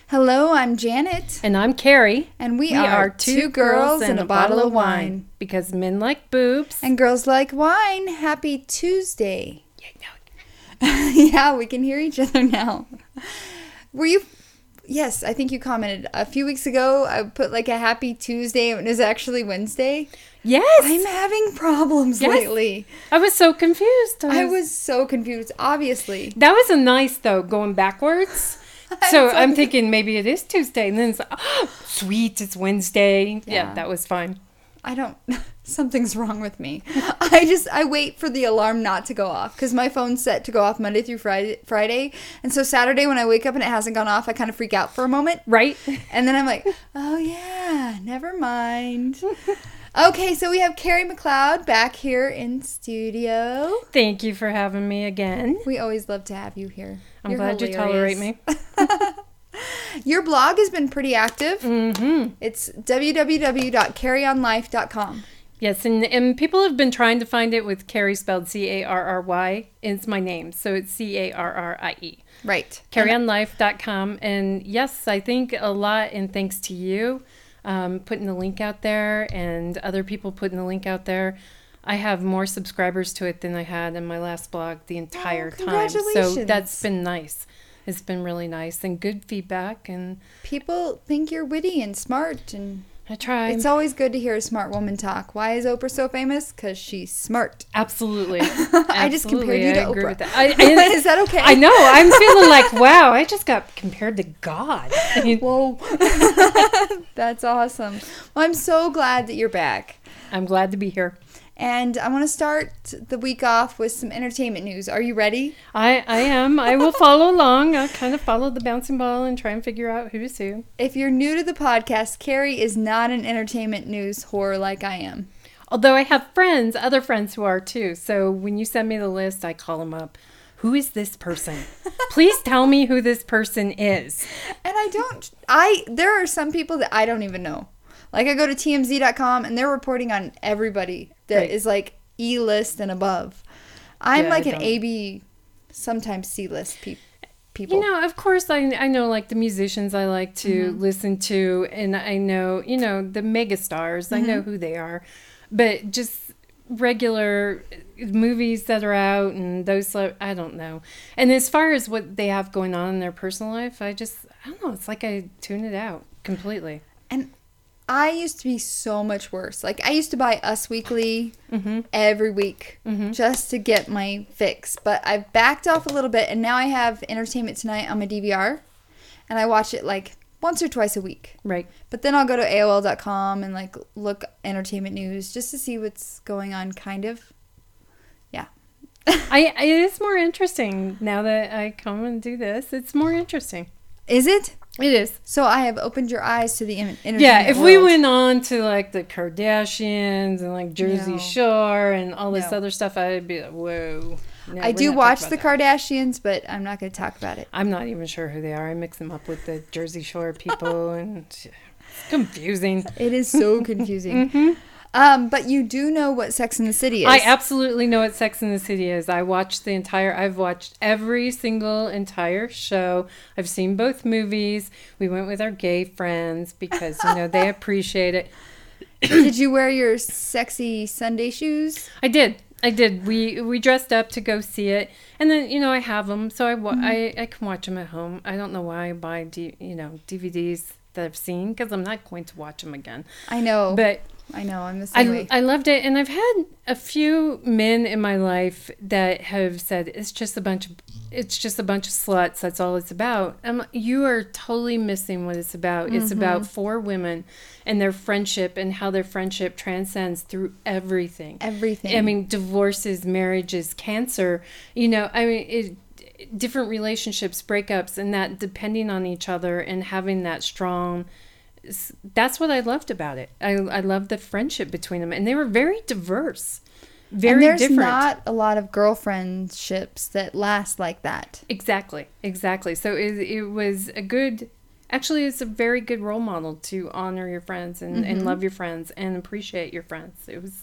Hello, I'm Janet. And I'm Carrie. And we are two girls and a bottle of wine. Because men like boobs. And girls like wine. Happy Tuesday. Yeah, Yeah, we can hear each other now. Were you... Yes, I think you commented. A few weeks ago, I put like a happy Tuesday and it was actually Wednesday. Yes. I'm having problems lately. I was so confused. I was so confused, obviously. That was a nice, though, going backwards. So I'm thinking maybe it is Tuesday. And then it's like, oh, sweet, it's Wednesday. Yeah, that was fine. Something's wrong with me. I wait for the alarm not to go off because my phone's set to go off Monday through Friday. And so Saturday when I wake up and it hasn't gone off, I kind of freak out for a moment. Right. And then I'm like, oh yeah, never mind. Okay, so we have Carrie McLeod back here in studio. Thank you for having me again. We always love to have you here. I'm glad you tolerate me. Your blog has been pretty active. Mm-hmm. It's www.carryonlife.com. Yes, and people have been trying to find it with Carrie spelled Carry. It's my name, so it's Carrie. Right. Carryonlife.com. And yes, I think a lot, and thanks to you putting the link out there and other people putting the link out there, I have more subscribers to it than I had in my last blog the entire time. Congratulations. So that's been nice. It's been really nice and good feedback. And people think you're witty and smart, and I try. It's always good to hear a smart woman talk. Why is Oprah so famous? Because she's smart. Absolutely. I just compared you to I agree Oprah. with that. Is that okay? I know. I'm feeling like, wow, I just got compared to God. Whoa. That's awesome. Well, I'm so glad that you're back. I'm glad to be here. And I want to start the week off with some entertainment news. Are you ready? I am. I will follow along. I'll kind of follow the bouncing ball and try and figure out who's who. If you're new to the podcast, Carrie is not an entertainment news whore like I am. Although I have other friends who are too. So when you send me the list, I call them up. Who is this person? Please tell me who this person is. And there are some people that I don't even know. Like I go to TMZ.com and they're reporting on everybody that is like E-list and above. I'm like an AB, sometimes C-list people. You know, of course, I know like the musicians I like to listen to, and I know, the megastars. I know who they are. But just regular movies that are out and those, I don't know. And as far as what they have going on in their personal life, I don't know. It's like I tune it out completely. And I used to be so much worse. Like, I used to buy Us Weekly every week just to get my fix. But I've backed off a little bit, and now I have Entertainment Tonight on my DVR, and I watch it, like, once or twice a week. Right. But then I'll go to AOL.com and, like, look entertainment news just to see what's going on, kind of. Yeah. It is more interesting now that I come and do this. It's more interesting. Is it? It is. So I have opened your eyes to the entertainment if world. we went on to like the Kardashians and like Jersey Shore and all this other stuff, I'd be like, whoa. No, I do watch the Kardashians, but I'm not going to talk about it. I'm not even sure who they are. I mix them up with the Jersey Shore people and it's confusing. It is so confusing. But you do know what Sex and the City is. I absolutely know what Sex and the City is. I've watched every single entire show. I've seen both movies. We went with our gay friends because, they appreciate it. Did you wear your sexy Sunday shoes? I did. We dressed up to go see it. And then, I have them. So I can watch them at home. I don't know why I buy, DVDs that I've seen because I'm not going to watch them again. I know. But I know, I'm the same way. I loved it, and I've had a few men in my life that have said it's just a bunch of sluts. That's all it's about. You are totally missing what it's about. It's about four women and their friendship and how their friendship transcends through everything. Everything. I mean, divorces, marriages, cancer. Different relationships, breakups, and that depending on each other and having that strong. That's what I loved about it. I loved the friendship between them, and they were very diverse, very different. And there's not a lot of girlfriendships that last like that. Exactly. So it was it's a very good role model to honor your friends and love your friends and appreciate your friends.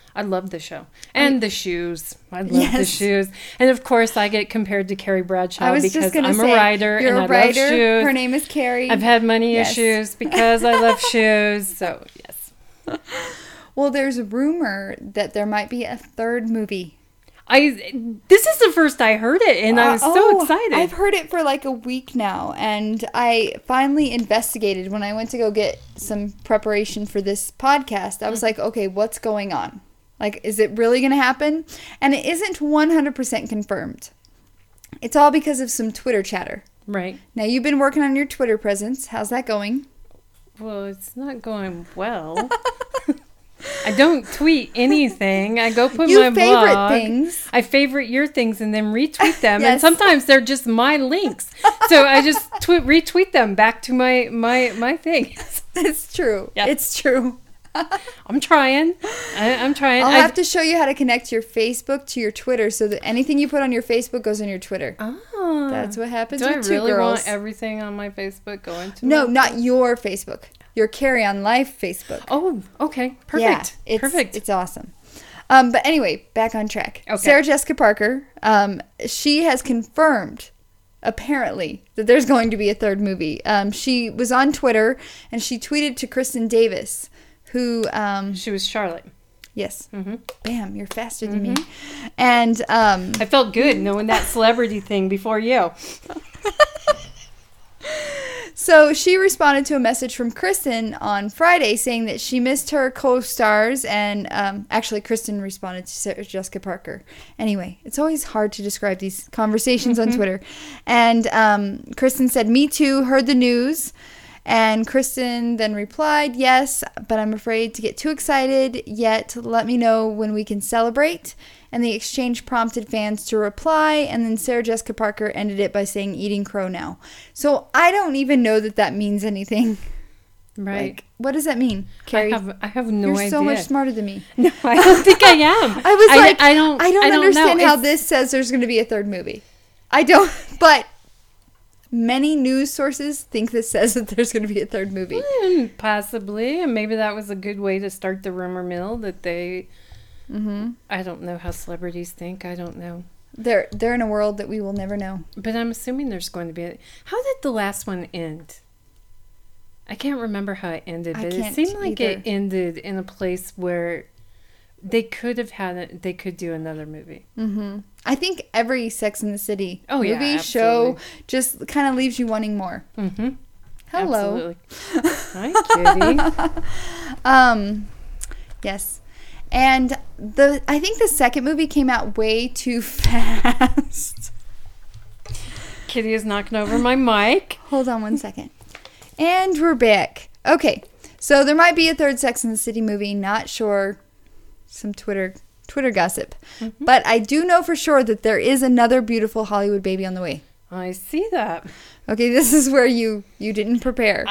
I love the show. And the shoes. I love the shoes. And of course, I get compared to Carrie Bradshaw because I'm a writer and I love shoes. Her name is Carrie. I've had money issues because I love shoes. So, yes. Well, there's a rumor that there might be a third movie. This is the first I heard it, and I was so excited. I've heard it for like a week now, and I finally investigated when I went to go get some preparation for this podcast. I was like, okay, what's going on? Like, is it really going to happen? And it isn't 100% confirmed. It's all because of some Twitter chatter. Right. Now, you've been working on your Twitter presence. How's that going? Well, it's not going well. I don't tweet anything. I go put my blog. Things. I favorite your things and then retweet them. And sometimes they're just my links. So I just retweet them back to my thing. It's true. Yeah. It's true. I'm trying. I'm trying. I'll have to show you how to connect your Facebook to your Twitter so that anything you put on your Facebook goes on your Twitter. Oh. That's what happens with 2 girls. Do I really want everything on my Facebook going to No, not your Facebook. Your Carry On Life Facebook. Oh, okay. Perfect. Yeah, Perfect. It's awesome. But anyway, back on track. Okay. Sarah Jessica Parker, she has confirmed, apparently, that there's going to be a third movie. She was on Twitter, and she tweeted to Kristen Davis, who... she was Charlotte. Yes. Mm-hmm. Bam, you're faster than me. And... I felt good knowing that celebrity thing before you. So she responded to a message from Kristen on Friday saying that she missed her co-stars, and actually Kristen responded to Sarah Jessica Parker. Anyway, it's always hard to describe these conversations on Twitter. And Kristen said, "Me too, heard the news." And Kristen then replied, "Yes, but I'm afraid to get too excited yet. Let me know when we can celebrate." And the exchange prompted fans to reply, and then Sarah Jessica Parker ended it by saying, "Eating crow now." So I don't even know that means anything. Right. Like, what does that mean, Carrie? I have no idea. You're so much smarter than me. No, I don't think I am. I was like, I don't understand know. how this says there's going to be a third movie. I don't, but many news sources think this says that there's going to be a third movie. Possibly, and maybe that was a good way to start the rumor mill that they... I don't know how celebrities think. I don't know. They're in a world that we will never know. But I'm assuming there's going to be... How did the last one end? I can't remember how it ended, but it seemed like it ended in a place where they could have they could do another movie. I think every Sex and the City movie, yeah, show just kind of leaves you wanting more. Hello. Absolutely. Hi, Kitty. Yes. And I think the second movie came out way too fast. Kitty is knocking over my mic. Hold on one second. And we're back. Okay. So there might be a third Sex and the City movie. Not sure. Some Twitter gossip. But I do know for sure that there is another beautiful Hollywood baby on the way. I see that. Okay, this is where you didn't prepare.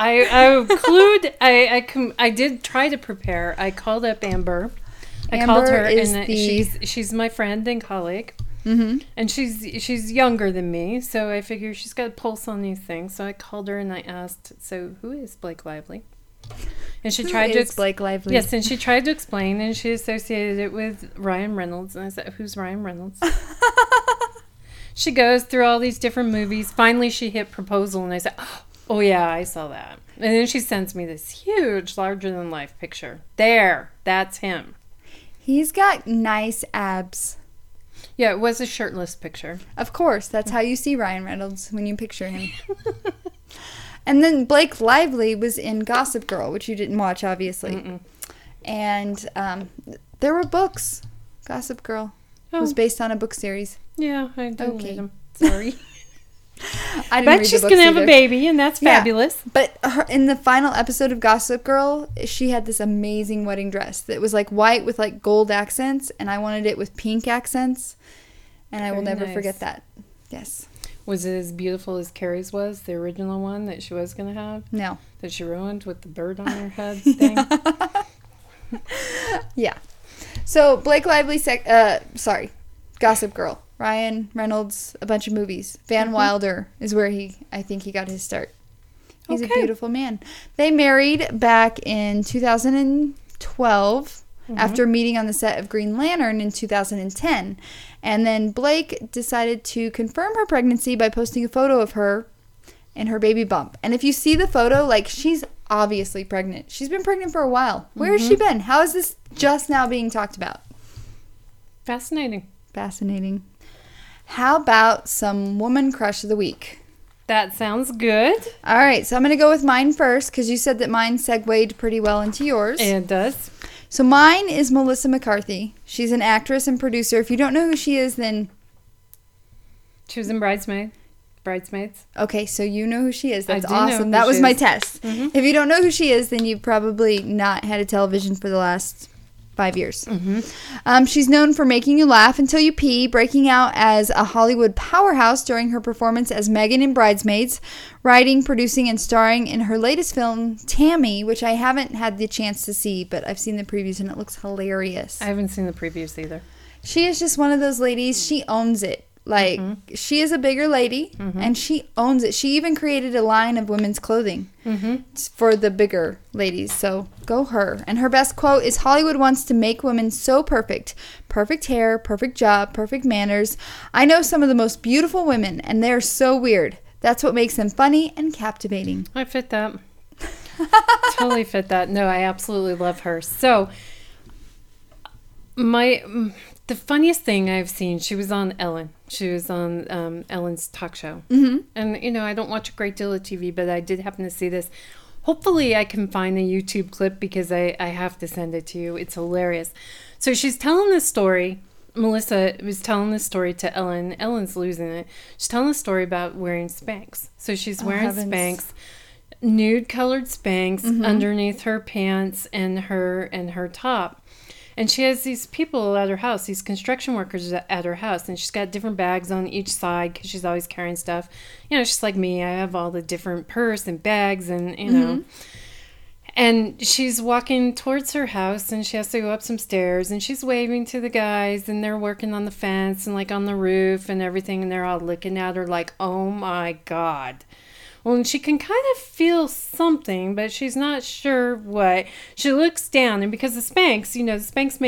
I did try to prepare. I called up Amber. I called her, and she's my friend and colleague, and she's younger than me, so I figure she's got a pulse on these things. So I called her and I asked, "So who is Blake Lively?" And she tried to Blake Lively. Yes, and she tried to explain, and she associated it with Ryan Reynolds, and I said, "Who's Ryan Reynolds?" She goes through all these different movies. Finally, she hit Proposal, and I said, "Oh yeah, I saw that." And then she sends me this huge, larger-than-life picture. There, that's him. He's got nice abs. Yeah, it was a shirtless picture. Of course. That's how you see Ryan Reynolds when you picture him. And then Blake Lively was in Gossip Girl, which you didn't watch, obviously. And there were books. Gossip Girl was based on a book series. Yeah, I didn't read them. Sorry. I didn't read she's going to have a baby, and that's fabulous. But in the final episode of Gossip Girl, she had this amazing wedding dress that was like white with like gold accents, and I wanted it with pink accents, and I will never forget that. Yes. Was it as beautiful as Carrie's was, the original one that she was going to have? No. That she ruined with the bird on her head thing? Yeah. So Blake Lively, Gossip Girl. Ryan Reynolds, a bunch of movies. Van Wilder is where I think he got his start. He's a beautiful man. They married back in 2012, after meeting on the set of Green Lantern in 2010. And then Blake decided to confirm her pregnancy by posting a photo of her and her baby bump. And if you see the photo, like, she's obviously pregnant. She's been pregnant for a while. Where has she been? How is this just now being talked about? Fascinating. How about some woman crush of the week? That sounds good. All right, so I'm going to go with mine first because you said that mine segued pretty well into yours. It does. So mine is Melissa McCarthy. She's an actress and producer. If you don't know who she is, then... She was in Bridesmaids. Okay, so you know who she is. That's I do know awesome. who That was she my is. test. Mhm. If you don't know who she is, then you've probably not had a television for the last 5 years. She's known for making you laugh until you pee, breaking out as a Hollywood powerhouse during her performance as Megan in Bridesmaids, writing, producing, and starring in her latest film, Tammy, which I haven't had the chance to see, but I've seen the previews and it looks hilarious. I haven't seen the previews either. She is just one of those ladies. She owns it. Like, she is a bigger lady, and she owns it. She even created a line of women's clothing for the bigger ladies. So, go her. And her best quote is, Hollywood wants to make women so perfect. Perfect hair, perfect job, perfect manners. I know some of the most beautiful women, and they're so weird. That's what makes them funny and captivating. I fit that. Totally fit that. No, I absolutely love her. So, the funniest thing I've seen, she was on Ellen. She was on Ellen's talk show. And, you know, I don't watch a great deal of TV, but I did happen to see this. Hopefully I can find a YouTube clip because I have to send it to you. It's hilarious. So she's telling this story. Melissa was telling this story to Ellen. Ellen's losing it. She's telling the story about wearing Spanx. So she's wearing Spanx, nude colored Spanx underneath her pants and her top. And she has these people at her house, these construction workers at her house, and she's got different bags on each side because she's always carrying stuff. You know, she's like me. I have all the different purse and bags and, you know. And she's walking towards her house, and she has to go up some stairs, and she's waving to the guys, and they're working on the fence and, like, on the roof and everything, and they're all looking at her like, oh, my God. Well, and she can kind of feel something, but she's not sure what. She looks down, and because the Spanx, you know, the Spanx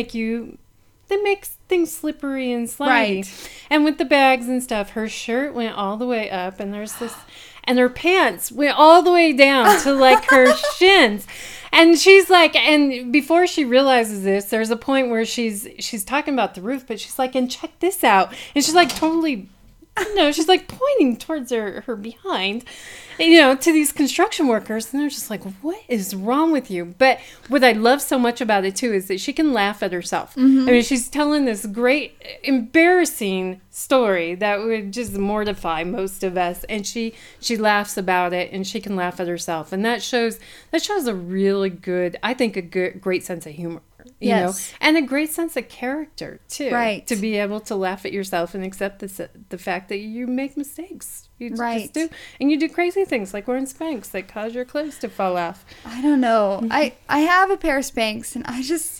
they make things slippery and slidey. Right. And with the bags and stuff, her shirt went all the way up, and there's this, and her pants went all the way down to, like, her shins. And she's like, and before she realizes this, there's a point where she's talking about the roof, but she's like, and check this out. And she's like totally... No, she's like pointing towards her behind, you know, to these construction workers. And they're just like, what is wrong with you? But what I love so much about it, too, is that she can laugh at herself. I mean, she's telling this great, embarrassing story that would just mortify most of us. And she laughs about it, and she can laugh at herself. And that shows a really good, I think, great sense of humor. You know, and a great sense of character, too. Right. To be able to laugh at yourself and accept the fact that you make mistakes. You just do. And you do crazy things like wearing Spanx that cause your clothes to fall off. I don't know. I have a pair of Spanx, and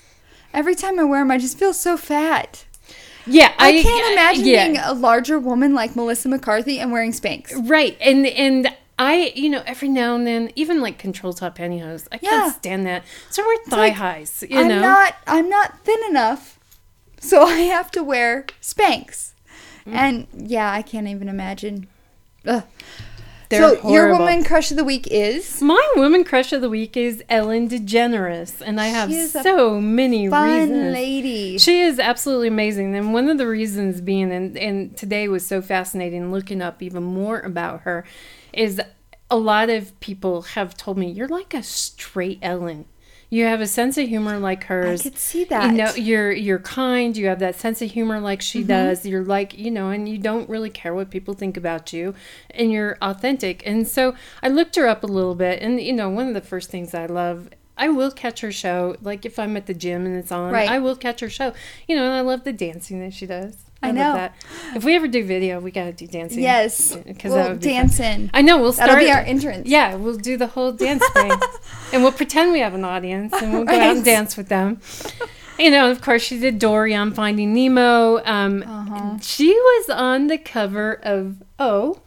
every time I wear them, I just feel so fat. Yeah. I can't imagine being a larger woman like Melissa McCarthy and wearing Spanx. Right. And I, you know, every now and then, even like control top pantyhose, I can't stand that. So I wear thigh highs, you know. I'm not thin enough, so I have to wear Spanx. And yeah, I can't even imagine. Ugh. They're horrible. Your woman crush of the week is? My woman crush of the week is Ellen DeGeneres, and I have so many reasons. Fun lady. She is absolutely amazing, and one of the reasons being, and today was so fascinating looking up even more about her, is a lot of people have told me, you're like a straight Ellen. You have a sense of humor like hers. I could see that. You know, you're kind. You have that sense of humor like she does. You're like, you know, and you don't really care what people think about you. And you're authentic. And so I looked her up a little bit. And, you know, one of the first things I love, I will catch her show. Like if I'm at the gym and it's on, I will catch her show. You know, and I love the dancing that she does. I know. Love that. If we ever do video, we got to do dancing. Yes. We'll dance in. I know. We'll start. That'll be our entrance. Yeah. We'll do the whole dance thing. And we'll pretend we have an audience and we'll go out and dance with them. You know, of course, she did Dory on Finding Nemo. She was on the cover of O.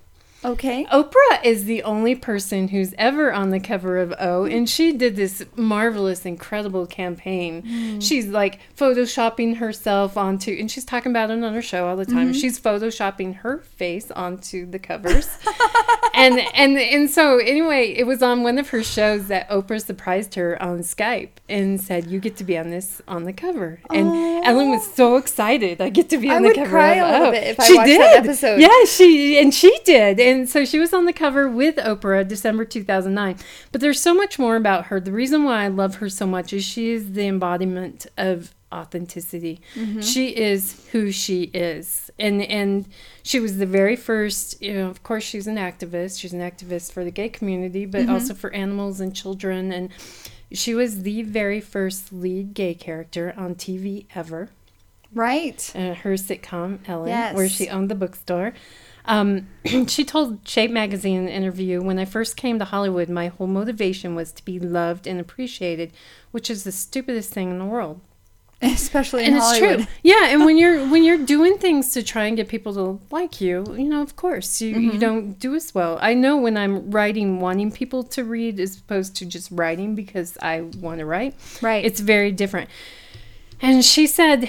Okay. Oprah is the only person who's ever on the cover of O, and she did this marvelous, incredible campaign. She's like photoshopping herself onto, and she's talking about it on her show all the time. She's photoshopping her face onto the covers. and so anyway, it was on one of her shows that Oprah surprised her on Skype and said, "You get to be on the cover." And Ellen was so excited. I get to be on the cover. I would cry of a little O. bit if I watched that episode. Yeah, she did. And so she was on the cover with Oprah December 2009. But there's so much more about her. The reason why I love her so much is she is the embodiment of authenticity. She is who she is. And she was the very first, of course she's an activist. She's an activist for the gay community, but also for animals and children. And she was the very first lead gay character on TV ever. Right. Her sitcom, Ellen, Yes. where she owned the bookstore. She told Shape Magazine in an interview, "When I first came to Hollywood, my whole motivation was to be loved and appreciated, which is the stupidest thing in the world." Especially in Hollywood. It's true. Yeah, and when you're doing things to try and get people to like you, of course, you don't do as well. I know when I'm writing, wanting people to read as opposed to just writing because I want to write. Right. It's very different. And she said,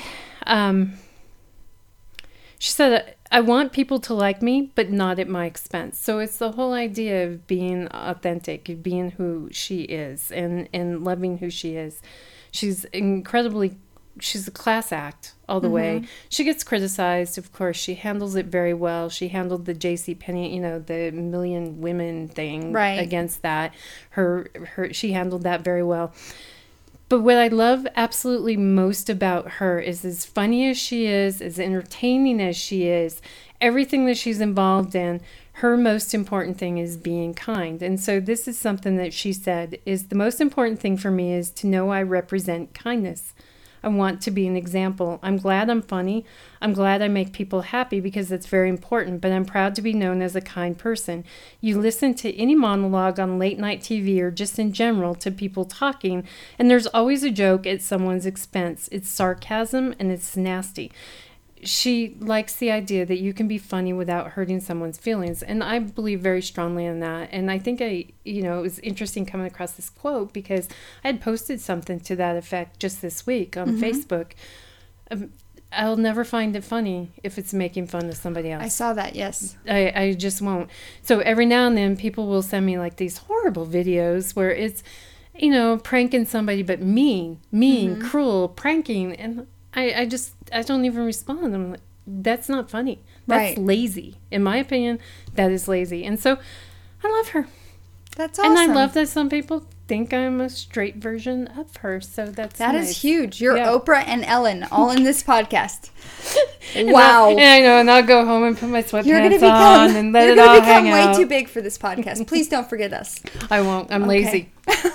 I want people to like me, but not at my expense. So it's the whole idea of being authentic, being who she is, and loving who she is. She's a class act all the way. She gets criticized, of course. She handles it very well. She handled the JCPenney, the Million Women thing against that. She handled that very well. But what I love absolutely most about her is, as funny as she is, as entertaining as she is, everything that she's involved in, her most important thing is being kind. And so this is something that she said is the most important thing for me is to know I represent kindness. I want to be an example. I'm glad I'm funny. I'm glad I make people happy because that's very important, but I'm proud to be known as a kind person. You listen to any monologue on late night TV or just in general to people talking, and there's always a joke at someone's expense. It's sarcasm and it's nasty. She likes the idea that you can be funny without hurting someone's feelings. And I believe very strongly in that. And I think it was interesting coming across this quote because I had posted something to that effect just this week on Facebook. I'll never find it funny if it's making fun of somebody else. I saw that, yes. I just won't. So every now and then people will send me like these horrible videos where it's, pranking somebody, but mean, cruel, pranking. And I don't even respond. I'm like, that's not funny. That's lazy. In my opinion, that is lazy. And so I love her. That's awesome. And I love that some people think I'm a straight version of her. So that nice. Is huge. You're Oprah and Ellen all in this podcast. Wow. I know. And I'll go home and put my sweatpants on and let it all hang out. You're going to become way too big for this podcast. Please don't forget us. I won't. I'm lazy.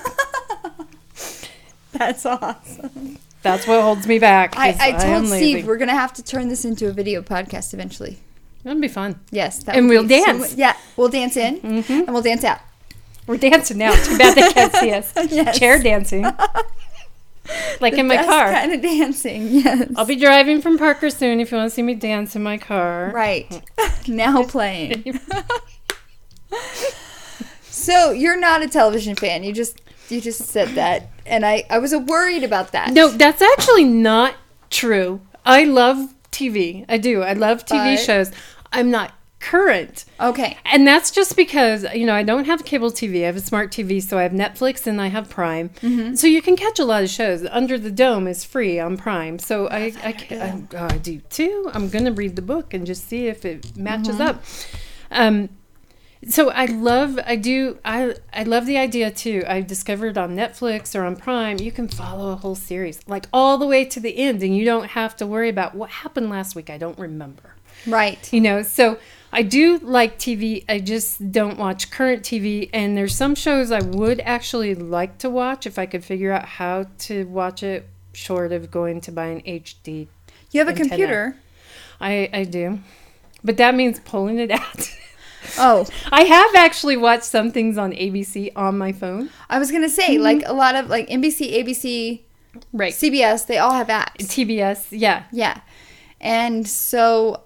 That's awesome. That's what holds me back. I told Steve we're going to have to turn this into a video podcast eventually. That'd be fun. Yes. And we'll dance. We'll dance in and we'll dance out. We're dancing now. Too bad they can't see us. Yes. Chair dancing. Like in my car. Kind of dancing, yes. I'll be driving from Parker soon if you want to see me dance in my car. Right. Now playing. So you're not a television fan. You just said that, and I was worried about that. No, that's actually not true. I love TV. I do. I love TV shows. I'm not current. Okay. And that's just because, I don't have cable TV. I have a smart TV, so I have Netflix and I have Prime. Mm-hmm. So you can catch a lot of shows. Under the Dome is free on Prime. So I do too. I'm going to read the book and just see if it matches up. So I love the idea too. I discovered on Netflix or on Prime, you can follow a whole series, like all the way to the end, and you don't have to worry about what happened last week. I don't remember. Right. So I do like TV. I just don't watch current TV, and there's some shows I would actually like to watch if I could figure out how to watch it, short of going to buy an HD. You have a computer. I do. But that means pulling it out. Oh. I have actually watched some things on ABC on my phone. I was going to say, like a lot of like NBC, ABC, right, CBS, they all have apps. TBS, yeah. Yeah. And so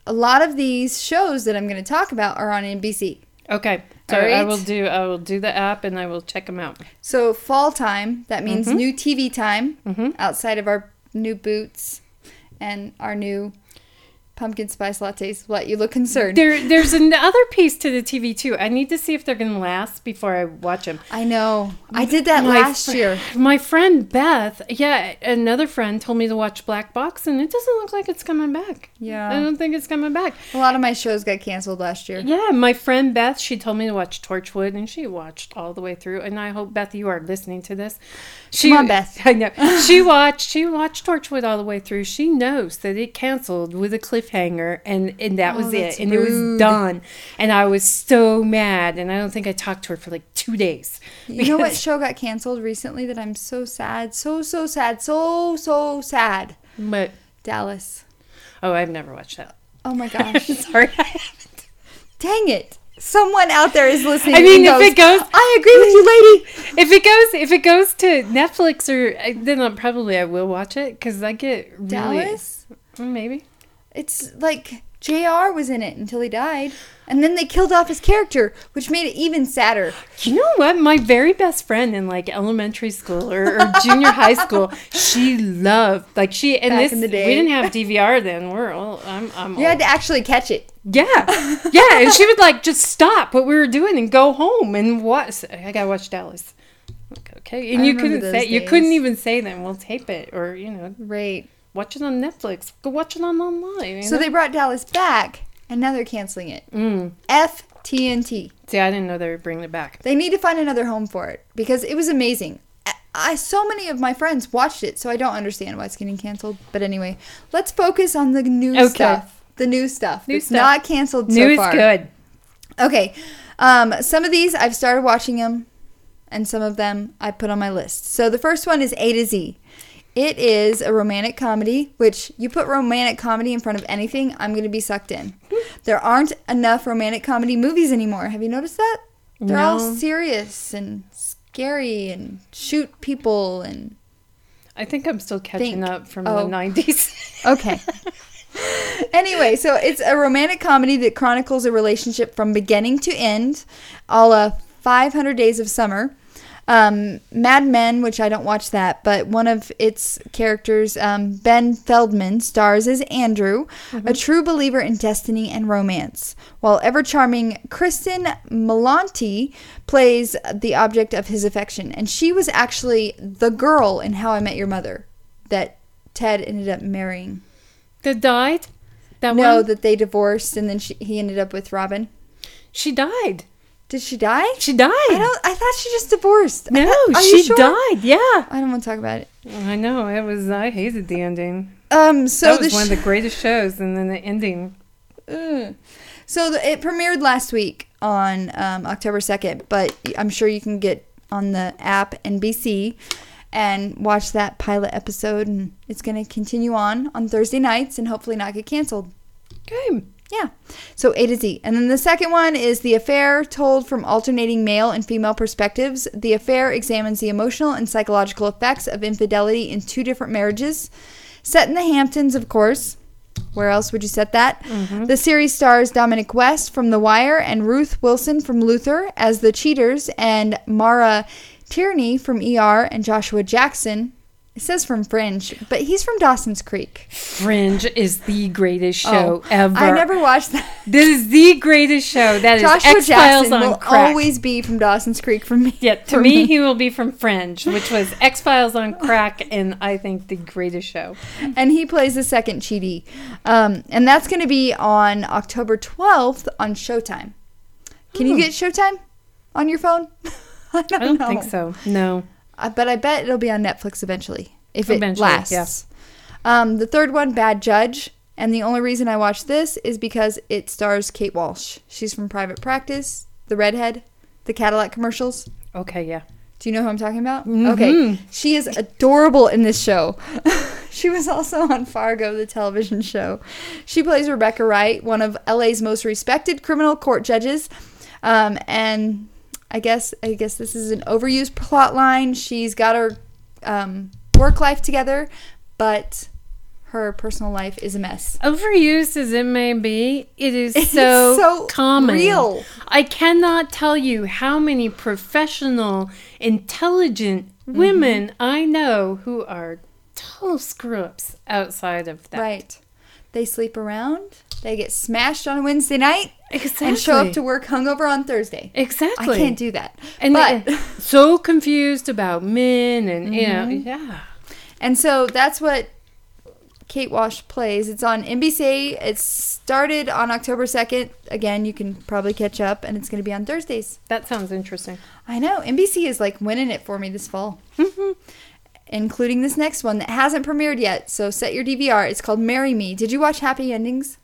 a lot of these shows that I'm going to talk about are on NBC. Okay. So All right. I will do the app and I will check them out. So fall time, that means new TV time outside of our new boots and our new pumpkin spice lattes. What, you look concerned? There's another piece to the TV too. I need to see if they're going to last before I watch them. I know. I did that last year. My friend Beth, another friend told me to watch Black Box, and it doesn't look like it's coming back. Yeah. I don't think it's coming back. A lot of my shows got canceled last year. Yeah, my friend Beth, she told me to watch Torchwood, and she watched all the way through. And I hope, Beth, you are listening to this. Come on, Beth. I know. She watched Torchwood all the way through. She knows that it canceled with a cliffhanger, and that was it. And rude. It was done. And I was so mad, and I don't think I talked to her for like 2 days. You know what show got canceled recently that I'm so sad? So sad. So sad. But Dallas. oh, I've never watched that. Oh my gosh. Sorry, I haven't. Dang it. Someone out there is listening. I mean, and if it goes, I agree with you, lady. If it goes to Netflix, then I will watch it because I get really Dallas? maybe. It's like JR was in it until he died. And then they killed off his character, which made it even sadder. You know what? My very best friend in like elementary school or junior high school, she loved Back in the day. We didn't have DVR then. I'm You had to actually catch it. Yeah, and she would like just stop what we were doing and go home and watch. I gotta watch Dallas. Okay, and I you remember couldn't those say you days. couldn't even say them. We'll tape it or Right. watch it on Netflix. Go watch it online. So they brought Dallas back, and now they're canceling it. FTNT. See, I didn't know they were bringing it back. They need to find another home for it because it was amazing. So many of my friends watched it, so I don't understand why it's getting canceled. But anyway, let's focus on the new stuff. The new stuff. It's not canceled so far. New is good. Okay. Some of these, I've started watching them, and some of them I put on my list. So the first one is A to Z. It is a romantic comedy, which you put romantic comedy in front of anything, I'm going to be sucked in. There aren't enough romantic comedy movies anymore. Have you noticed that? They're all serious and scary and shoot people and... I think I'm still catching up from the 90s. Okay. Anyway, so it's a romantic comedy that chronicles a relationship from beginning to end, a la 500 Days of Summer. Mad Men, which I don't watch that, but one of its characters, Ben Feldman, stars as Andrew, a true believer in destiny and romance, while ever-charming Kristen Milioti plays the object of his affection. And she was actually the girl in How I Met Your Mother that Ted ended up marrying. That died? That they divorced and then he ended up with Robin. She died. Did she die? She died. I thought she just divorced. No, she sure? died. Yeah. I don't want to talk about it. I know. I hated the ending. So that was one of the greatest shows, and then the ending. So it premiered last week on October 2nd, but I'm sure you can get on the app NBC and watch that pilot episode, and it's going to continue on Thursday nights and hopefully not get canceled. Okay. Yeah. So A to Z. And then the second one is The Affair, told from alternating male and female perspectives. The Affair examines the emotional and psychological effects of infidelity in two different marriages. Set in the Hamptons, of course. Where else would you set that? The series stars Dominic West from The Wire and Ruth Wilson from Luther as the cheaters, and Mara Tierney from ER and Joshua Jackson. It says from Fringe, but he's from Dawson's Creek. Fringe is the greatest show ever. I never watched that. This is the greatest show. That is Joshua X-Files Jackson on will crack. always be from Dawson's Creek for me. Yeah, to me, he will be from Fringe, which was X-Files on crack, and I think the greatest show. And he plays the second Chidi. And that's going to be on October 12th on Showtime. Can you get Showtime on your phone? I don't know. think so. No. But I bet it'll be on Netflix eventually, if it lasts. Yeah. The third one, Bad Judge. And the only reason I watched this is because it stars Kate Walsh. She's from Private Practice, the redhead, the Cadillac commercials. Okay, yeah. Do you know who I'm talking about? Okay. She is adorable in this show. She was also on Fargo, the television show. She plays Rebecca Wright, one of LA's most respected criminal court judges. And I guess this is an overused plot line. She's got her work life together, but her personal life is a mess. Overused as it may be, it is so common. Real. I cannot tell you how many professional, intelligent women I know who are total screw-ups outside of that. Right. They sleep around. They get smashed on a Wednesday night. Exactly. And show up to work hungover on Thursday. Exactly. I can't do that. And but so confused about men and, yeah. And so that's what Kate Walsh plays. It's on NBC. It started on October 2nd. Again, you can probably catch up, and it's going to be on Thursdays. That sounds interesting. I know. NBC is like winning it for me this fall. Including this next one that hasn't premiered yet. So set your DVR. It's called Marry Me. Did you watch Happy Endings?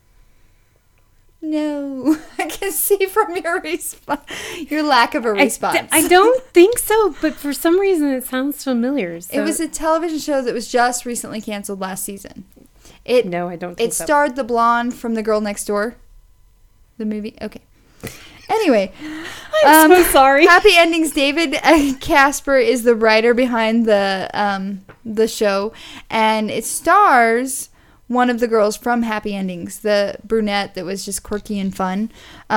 No. I can see from your response, your lack of a response. I don't think so, but for some reason it sounds familiar. So. It was a television show that was just recently canceled last season. No, I don't think so. It starred the blonde from The Girl Next Door. The movie? Okay. Anyway. I'm so sorry. Happy Endings. David Casper is the writer behind the show. And it stars one of the girls from Happy Endings, the brunette that was just quirky and fun.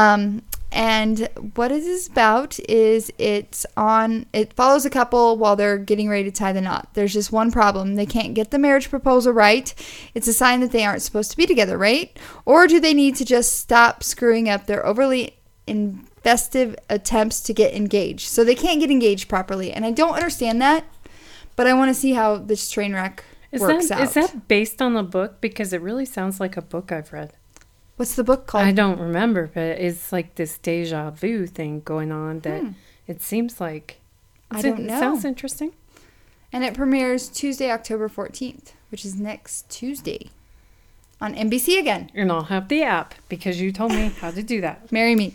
And what it is about is it follows a couple while they're getting ready to tie the knot. There's just one problem. They can't get the marriage proposal right. It's a sign that they aren't supposed to be together, right? Or do they need to just stop screwing up their overly investive attempts to get engaged? So they can't get engaged properly. And I don't understand that, but I want to see how this train wreck works out. Is that based on the book? Because it really sounds like a book I've read. What's the book called? I don't remember, but it's like this deja vu thing going on that it seems like. I don't know. It sounds interesting. And it premieres Tuesday, October 14th, which is next Tuesday on NBC again. And I'll have the app because you told me how to do that. Marry Me.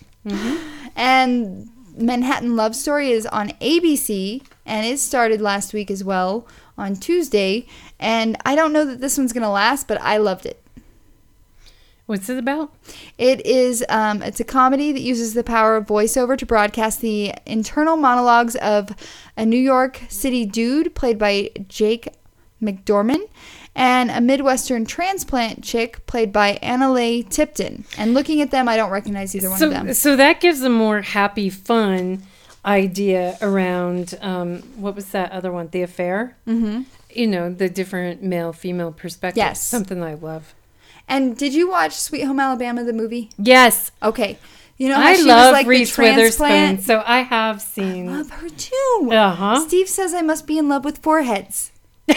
And Manhattan Love Story is on ABC, and it started last week as well on Tuesday. And I don't know that this one's going to last, but I loved it. What's it about? It is, it's a comedy that uses the power of voiceover to broadcast the internal monologues of a New York City dude played by Jake McDorman and a Midwestern transplant chick played by Annalee Tipton. And looking at them, I don't recognize either one of them. So that gives a more happy, fun idea around, what was that other one? The Affair? Mm-hmm. You know, the different male-female perspectives. Yes. Something I love. And did you watch Sweet Home Alabama, the movie? Yes. Okay. You know how I she love was like Reese the transplant? Witherspoon, so I have seen. I love her too. Uh-huh. Steve says I must be in love with foreheads.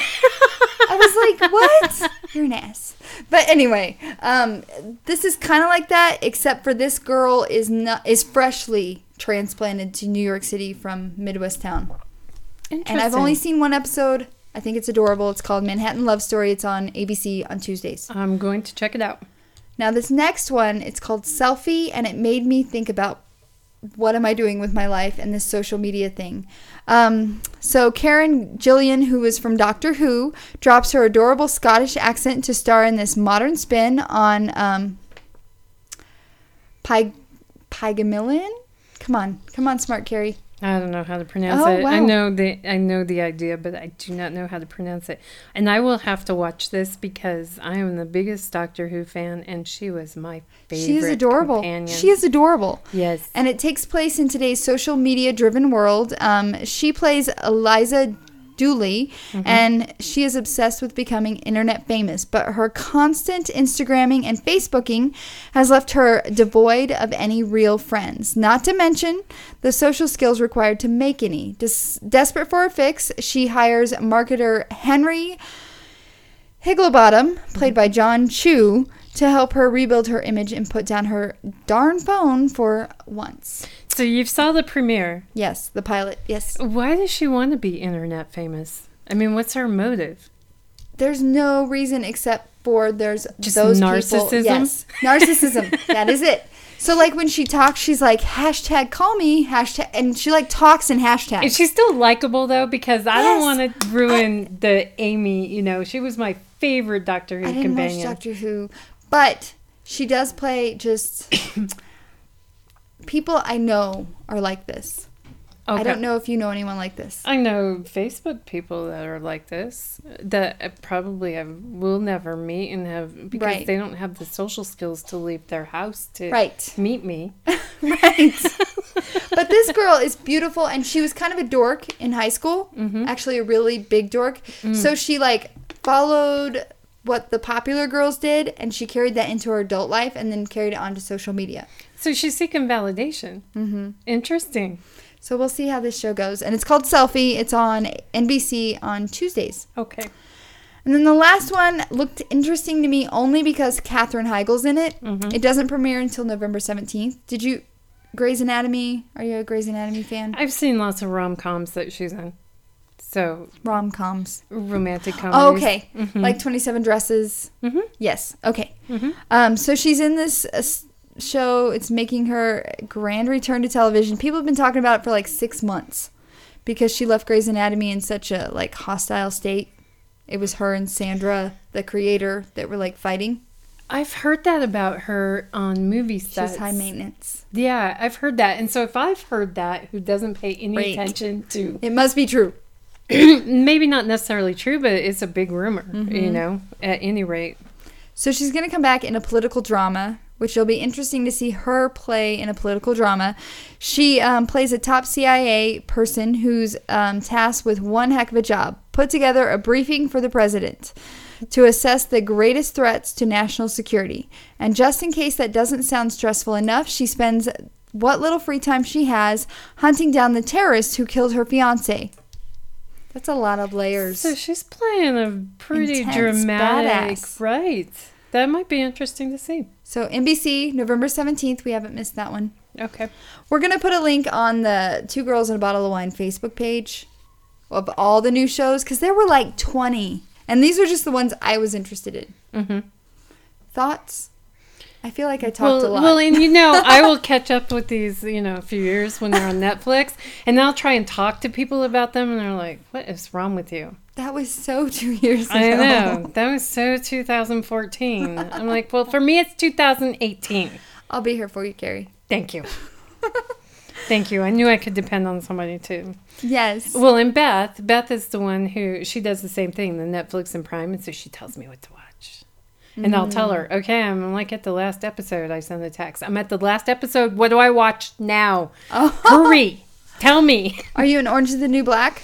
I was like, what? You're an ass. But anyway, this is kind of like that, except for this girl is freshly transplanted to New York City from Midwest town. And I've only seen one episode. I think it's adorable. It's called Manhattan Love Story. It's on ABC on Tuesdays. I'm going to check it out. Now, this next one, it's called Selfie, and it made me think about what am I doing with my life and this social media thing. So Karen Gillian, who is from Doctor Who, drops her adorable Scottish accent to star in this modern spin on Pygmalion. Come on, smart Carrie. I don't know how to pronounce it. Wow. I know the idea, but I do not know how to pronounce it. And I will have to watch this because I am the biggest Doctor Who fan, and she was my favorite. She is adorable. Companion. She is adorable. Yes. And it takes place in today's social media driven world. She plays Eliza Dooley, and she is obsessed with becoming internet famous, but her constant Instagramming and Facebooking has left her devoid of any real friends, not to mention the social skills required to make any. Desperate for a fix, she hires marketer Henry Higglebottom, played by John Chu, to help her rebuild her image and put down her darn phone for once. So you saw the premiere. Yes, the pilot, yes. Why does she want to be internet famous? I mean, what's her motive? There's no reason except for there's just those narcissism? people. Yes, narcissism. That is it. So, like, when she talks, she's like, hashtag call me, hashtag, and she, like, talks in hashtags. Is she still likable, though? Because I don't want to ruin the Amy, you know, she was my favorite Doctor Who companion. I didn't watch Doctor Who, but she does play just... People I know are like this. I don't know if you know anyone like this. I know Facebook people that are like this that I probably will never meet and have because they don't have the social skills to leave their house to meet me. Right. But this girl is beautiful, and she was kind of a dork in high school. Actually, a really big dork. So she like followed what the popular girls did, and she carried that into her adult life, and then carried it onto social media. So she's seeking validation. Interesting. So we'll see how this show goes. And it's called Selfie. It's on NBC on Tuesdays. Okay. And then the last one looked interesting to me only because Katherine Heigl's in it. It doesn't premiere until November 17th. Did you... Grey's Anatomy? Are you a Grey's Anatomy fan? I've seen lots of rom-coms that she's in. So... Rom-coms. Romantic comedies. Oh, okay. Like 27 Dresses. Yes. Okay. So she's in this... show. It's making her grand return to television. People have been talking about it for like 6 months because she left Grey's Anatomy in such a like hostile state. It was her and Sandra, the creator, that were like fighting. I've heard that about her on movie sets. She's high maintenance. Yeah, I've heard that. And so if I've heard that, who doesn't pay any attention to... It must be true. Maybe not necessarily true, but it's a big rumor, you know, at any rate. So she's going to come back in a political drama, which will be interesting to see her play in a political drama. She plays a top CIA person who's tasked with one heck of a job. Put together a briefing for the president to assess the greatest threats to national security. And just in case that doesn't sound stressful enough, she spends what little free time she has hunting down the terrorist who killed her fiancé. That's a lot of layers. So she's playing a pretty intense, dramatic... Badass. Right. That might be interesting to see. So NBC, November 17th. We haven't missed that one. Okay. We're going to put a link on the Two Girls and a Bottle of Wine Facebook page of all the new shows, because there were like 20. And these were just the ones I was interested in. Thoughts? I feel like I talked a lot. Well, and you know, I will catch up with these, you know, a few years when they're on Netflix. And I'll try and talk to people about them. And they're like, what is wrong with you? That was so 2 years ago. I know. That was so 2014. I'm like, well, for me, it's 2018. I'll be here for you, Carrie. Thank you. Thank you. I knew I could depend on somebody, too. Yes. Well, and Beth is the one who, she does the same thing, the Netflix and Prime, and so she tells me what to watch. And I'll tell her, okay, I'm like at the last episode. I send a text. I'm at the last episode. What do I watch now? Oh. Hurry. Tell me. Are you an Orange is the New Black?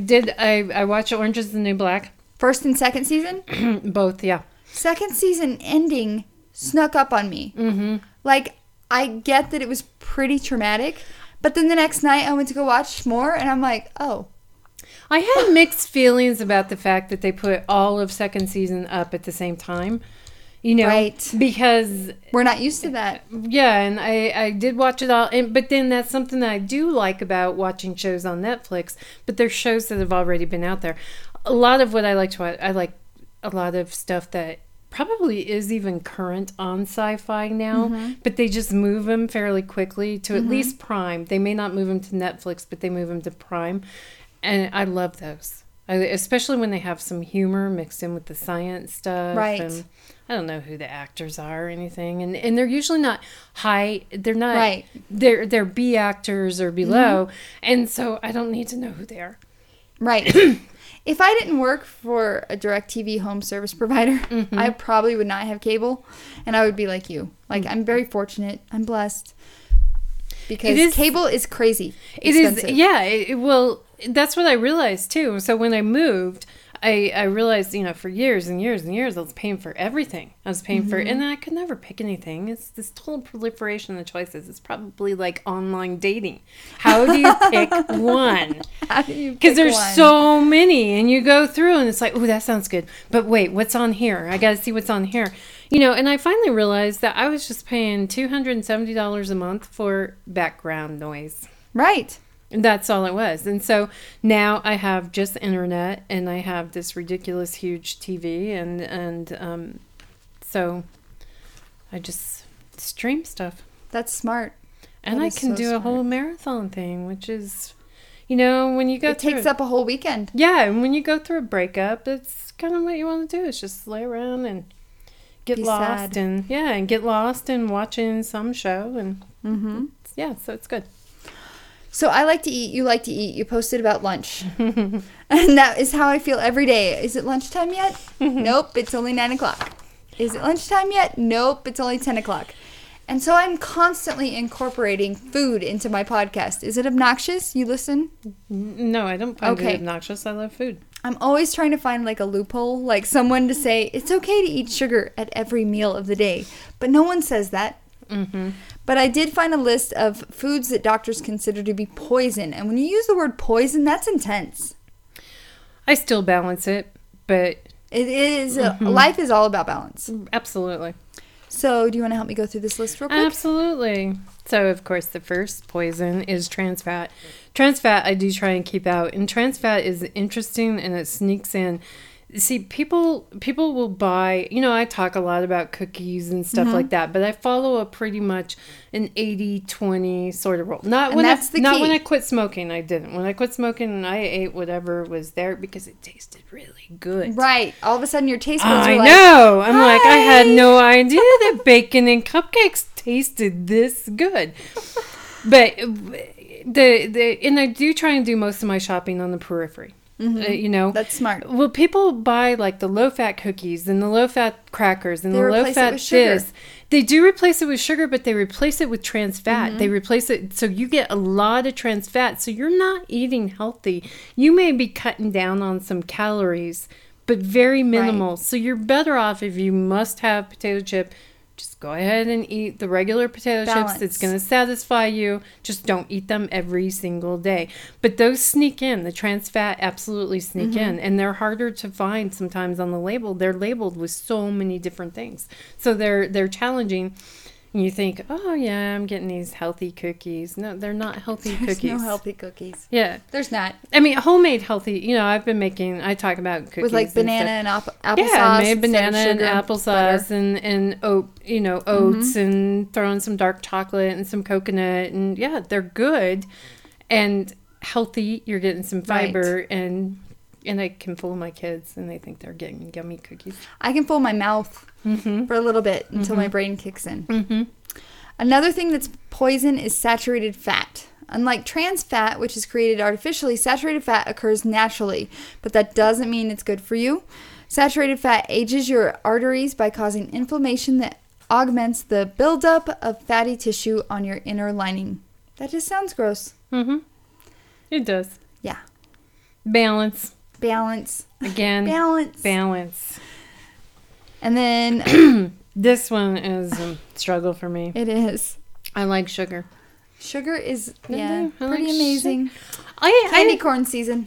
I watched Orange is the New Black. First and second season? Both, yeah. Second season ending snuck up on me. Like, I get that it was pretty traumatic, but then the next night I went to go watch more, and I'm like, oh. I had mixed feelings about the fact that they put all of second season up at the same time. You know, right. Because we're not used to that. Yeah, and I did watch it all. But then that's something that I do like about watching shows on Netflix. But there's shows that have already been out there. A lot of what I like to watch, I like a lot of stuff that probably is even current on Sci-Fi now. But they just move them fairly quickly to at least Prime. They may not move them to Netflix, but they move them to Prime. And I love those. Especially when they have some humor mixed in with the science stuff. Right. And I don't know who the actors are or anything. And they're usually not high. They're not. Right. They're B actors or below. And so I don't need to know who they are. Right. If I didn't work for a DirecTV home service provider, I probably would not have cable. And I would be like you. Like, I'm very fortunate. I'm blessed. Because cable is crazy expensive. It is. Yeah. Well, that's what I realized, too. So when I moved, I realized, you know, for years and years and years, I was paying for everything. I was paying for, and I could never pick anything. It's this total proliferation of choices. It's probably like online dating. How do you pick one? How do you pick one? Because there's so many, and you go through, and it's like, oh, that sounds good. But wait, what's on here? I got to see what's on here. You know, and I finally realized that I was just paying $270 a month for background noise. Right. And that's all it was. And so now I have just the internet, and I have this ridiculous huge TV, and so I just stream stuff. That's smart. And I can do a whole marathon thing, which is, you know, when you go through... It takes up a whole weekend. Yeah, and when you go through a breakup, it's kind of what you want to do. It's just lay around and get lost. And get lost in watching some show. And yeah, so it's good. So I like to eat, you like to eat. You posted about lunch. And that is how I feel every day. Is it lunchtime yet? Nope, it's only 9 o'clock. Is it lunchtime yet? Nope, it's only 10 o'clock. And so I'm constantly incorporating food into my podcast. Is it obnoxious? You listen? No, I don't find it obnoxious. I love food. I'm always trying to find like a loophole, like someone to say, it's okay to eat sugar at every meal of the day. But no one says that. Mm-hmm. But I did find a list of foods that doctors consider to be poison. And when you use the word poison, that's intense. I still balance it, but... It is. Life is all about balance. Absolutely. So do you want to help me go through this list real quick? Absolutely. So, of course, the first poison is trans fat. Trans fat I do try and keep out. And trans fat is interesting and it sneaks in. See, people will buy, I talk a lot about cookies and stuff like that, but I follow a pretty much an 80-20 sort of rule. Not when I quit smoking, I didn't. When I quit smoking, I ate whatever was there because it tasted really good. Right. All of a sudden your taste buds were I like, know. I'm Hi. like, I had no idea that bacon and cupcakes tasted this good. But and I do try and do most of my shopping on the periphery. Mm-hmm. That's smart. Well, people buy like the low-fat cookies and the low-fat crackers and the low-fat this. They do replace it with sugar, but they replace it with trans fat. Mm-hmm. They replace it, so you get a lot of trans fat. So you're not eating healthy. You may be cutting down on some calories, but very minimal. Right. So you're better off if you must have potato chip. Just go ahead and eat the regular potato chips. It's going to satisfy you. Just don't eat them every single day. But those sneak in. The trans fat absolutely sneak in. And they're harder to find sometimes on the label. They're labeled with so many different things. So they're challenging. And you think, oh, yeah, I'm getting these healthy cookies. No, they're not healthy cookies. There's no healthy cookies. Yeah. There's not. I mean, homemade healthy, I talk about cookies. With like banana and applesauce. Yeah, I made banana and applesauce and oats and throw in some dark chocolate and some coconut. And yeah, they're good and healthy. You're getting some fiber and I can fool my kids and they think they're getting yummy cookies. I can fool my mouth for a little bit until my brain kicks in. Mm-hmm. Another thing that's poison is saturated fat. Unlike trans fat, which is created artificially, saturated fat occurs naturally, but that doesn't mean it's good for you. Saturated fat ages your arteries by causing inflammation that augments the buildup of fatty tissue on your inner lining. That just sounds gross. Mm-hmm. It does. Yeah. Balance. Again. Balance. And then... this one is a struggle for me. It is. I like sugar. Sugar is, pretty like amazing. Candy corn season.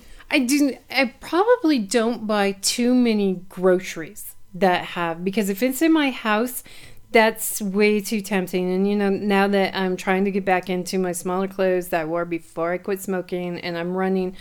I probably don't buy too many groceries that have... Because if it's in my house... That's way too tempting. And, now that I'm trying to get back into my smaller clothes that I wore before I quit smoking and I'm running,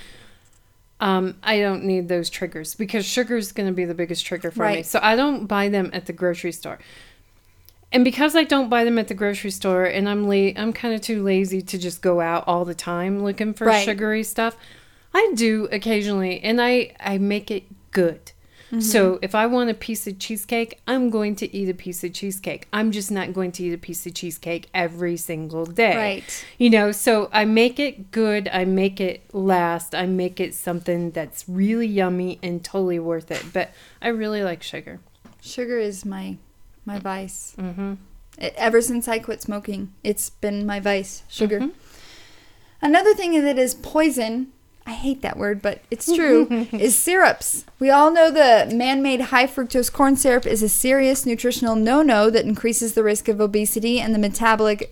I don't need those triggers because sugar is going to be the biggest trigger for me. So I don't buy them at the grocery store. And because I don't buy them at the grocery store and I'm kind of too lazy to just go out all the time looking for sugary stuff, I do occasionally. And I make it good. Mm-hmm. So if I want a piece of cheesecake, I'm going to eat a piece of cheesecake. I'm just not going to eat a piece of cheesecake every single day. Right. So I make it good. I make it last. I make it something that's really yummy and totally worth it. But I really like sugar. Sugar is my vice. Mm-hmm. Ever since I quit smoking, it's been my vice, sugar. Mm-hmm. Another thing that is poison... I hate that word, but it's true, is syrups. We all know the man-made high fructose corn syrup is a serious nutritional no-no that increases the risk of obesity and the metabolic.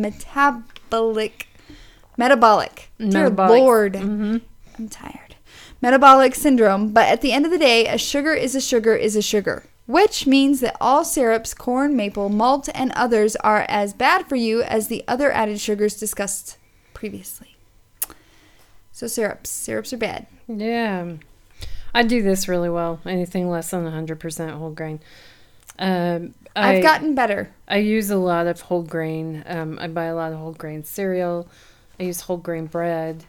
Dear Lord. Mm-hmm. I'm tired. Metabolic syndrome. But at the end of the day, a sugar is a sugar is a sugar, which means that all syrups, corn, maple, malt, and others are as bad for you as the other added sugars discussed previously. So syrups are bad. Yeah. I do this really well. Anything less than 100% whole grain. I've gotten better. I use a lot of whole grain. I buy a lot of whole grain cereal. I use whole grain bread.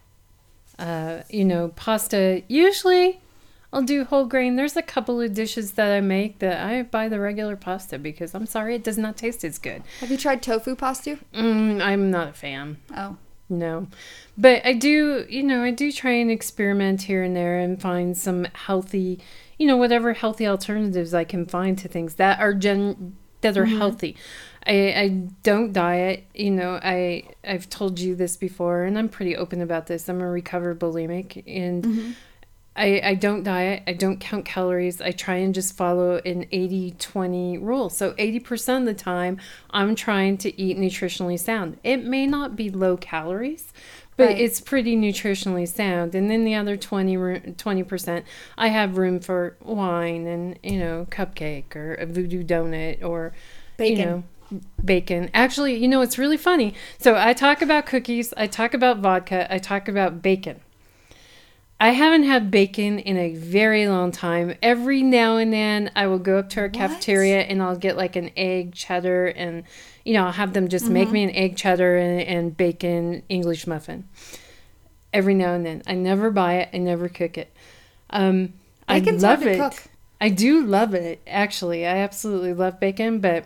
Pasta. Usually I'll do whole grain. There's a couple of dishes that I make that I buy the regular pasta because I'm sorry, it does not taste as good. Have you tried tofu pasta? I'm not a fan. Oh. No. But I do, I do try and experiment here and there and find some healthy, whatever healthy alternatives I can find to things that are healthy. I don't diet. I've told you this before, and I'm pretty open about this. I'm a recovered bulimic, and I don't diet. I don't count calories. I try and just follow an 80-20 rule. So 80% of the time, I'm trying to eat nutritionally sound. It may not be low calories, but it's pretty nutritionally sound. And then the other 20%, I have room for wine and, cupcake or a voodoo donut or, bacon. Bacon. Actually, it's really funny. So I talk about cookies. I talk about vodka. I talk about bacon. I haven't had bacon in a very long time. Every now and then I will go up to our cafeteria and I'll get like an egg cheddar and, I'll have them just make me an egg cheddar and bacon English muffin. Every now and then. I never buy it. I never cook it. I love it. Cook. I do love it, actually. I absolutely love bacon, but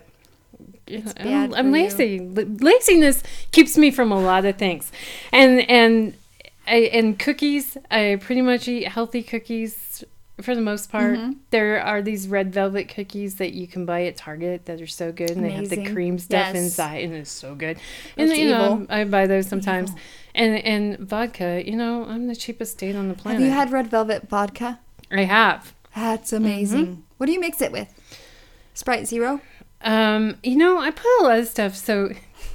I'm lazy. Laziness keeps me from a lot of things. And cookies, I pretty much eat healthy cookies for the most part. There are these red velvet cookies that you can buy at Target that are so good, and amazing. They have the cream stuff inside, and it's so good. And I buy those sometimes. And vodka, I'm the cheapest date on the planet. Have you had red velvet vodka? I have. That's amazing. What do you mix it with? Sprite Zero? I put a lot of stuff, so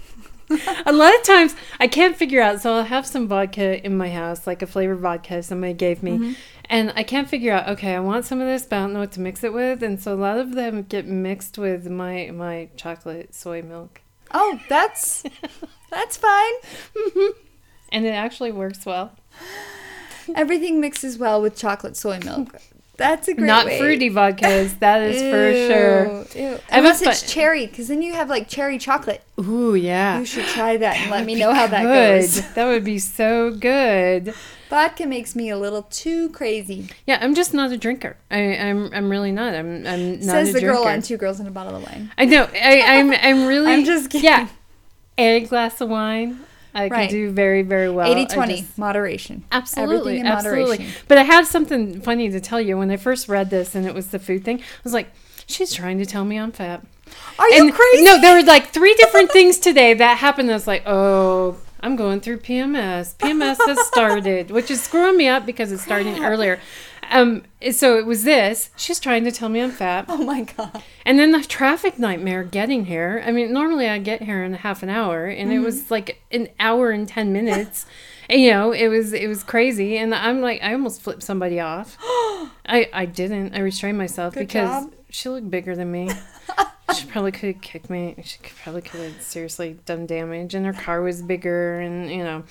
a lot of times I can't figure out, so I'll have some vodka in my house, like a flavored vodka somebody gave me, and I can't figure out, okay, I want some of this, but I don't know what to mix it with, and so a lot of them get mixed with my chocolate soy milk. Oh, that's fine. And it actually works well. Everything mixes well with chocolate soy milk. That's a great Not way. fruity vodkas, that is for sure. Ew. Unless it's cherry, because then you have like cherry chocolate. Ooh, yeah. You should try that and let me know how that goes. That would be so good. Vodka makes me a little too crazy. Yeah, I'm just not a drinker. I'm really not. I'm not Says a drinker. Says the girl on Two Girls and a Bottle of Wine. I know. I'm really. I'm just kidding. Yeah, a glass of wine. I can do very, very well. 80-20, moderation. Absolutely, Everything in absolutely. moderation. But I have something funny to tell you. When I first read this and it was the food thing, I was like, she's trying to tell me I'm fat. Are you crazy? No, there were like 3 different things today that happened. I was like, oh, I'm going through PMS. PMS has started, which is screwing me up because it's starting earlier. So it was this. She's trying to tell me I'm fat. Oh my God. And then the traffic nightmare getting here. I mean, normally I get here in half an hour, and it was like an hour and 10 minutes. And, it was crazy. And I'm like, I almost flipped somebody off. I didn't. I restrained myself because she looked bigger than me. She probably could have kicked me. She probably could have seriously done damage. And her car was bigger, and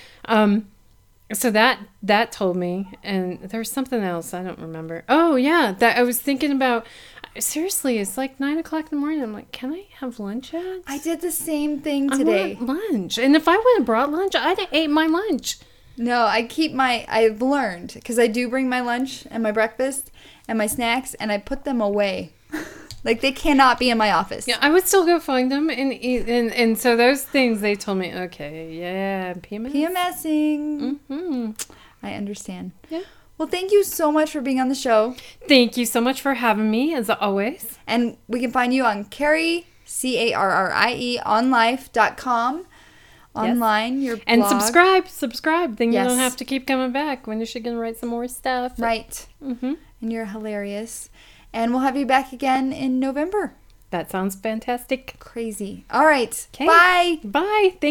So that told me, and there was something else I don't remember. Oh yeah, that I was thinking about. Seriously, it's like 9:00 in the morning. I'm like, can I have lunch yet? I did the same thing today. I want lunch, and if I would have brought lunch, I'd have ate my lunch. No, I've learned, because I do bring my lunch and my breakfast and my snacks, and I put them away. Like, they cannot be in my office. Yeah, I would still go find them and eat. And so those things, they told me, okay, yeah, PMS. PMSing. Mm-hmm. I understand. Yeah. Well, thank you so much for being on the show. Thank you so much for having me, as always. And we can find you on Carrie, CARRIE, onlife.com. Online, your blog. And subscribe. Then you don't have to keep coming back when you're going to write some more stuff. Right. Mm-hmm. And you're hilarious. And we'll have you back again in November. That sounds fantastic. Crazy. All right. Okay. Bye. Bye. Thank